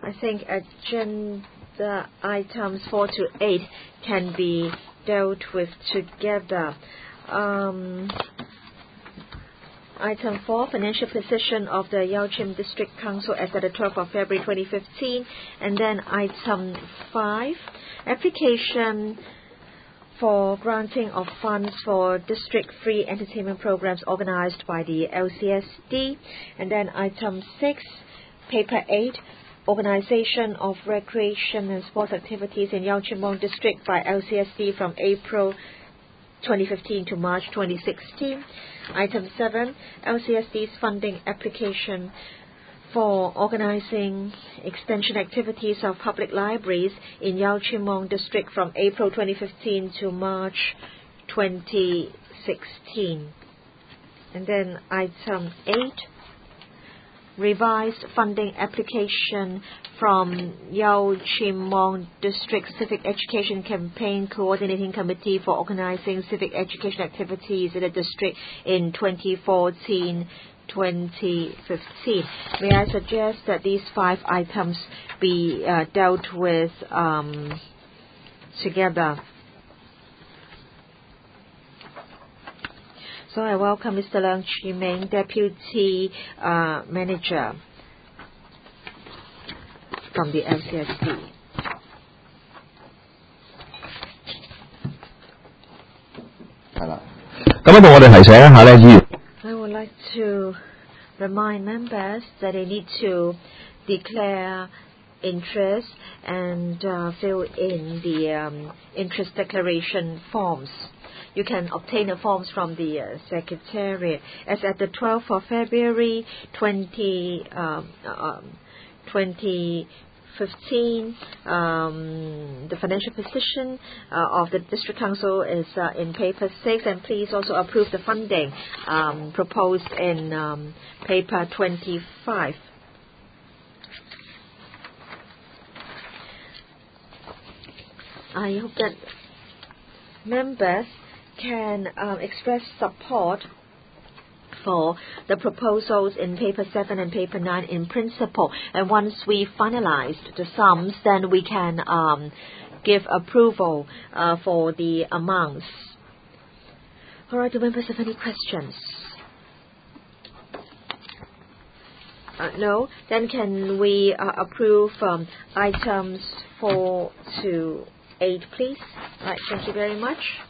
I think agenda items 4 to 8 can be dealt with together. Item 4, financial position of the Yaochim District Council as at the 12th of February 2015. And then item 5, application for granting of funds for district-free entertainment programs organized by the LCSD. And then item 6, paper 8, organization of recreation and sports activities in Yaochim Wong District by LCSD from April 2015 to March 2016. Item 7, LCSD's funding application for organizing extension activities of public libraries in Yaochim Wong District from April 2015 to March 2016. And then item 8, revised funding application from Yaochim Wong District Civic Education Campaign Coordinating Committee for organizing civic education activities in the district in 2014-2015. May I suggest that these 5 items be dealt with together? So I welcome Mr. Leung Chee Meng, Deputy Manager from the LCSD. I would like to remind members that they need to declare interest and fill in the interest declaration forms. You can obtain the forms from the Secretariat. As at the 12th of February 2015, the financial position of the District Council is in paper 6, and please also approve the funding proposed in paper 25. I hope that members can express support for the proposals in paper 7 and paper 9 in principle. And once we finalize the sums, then we can give approval for the amounts. All right, do members have any questions? No? Then can we approve items 4 to 8, please? Right, thank you very much.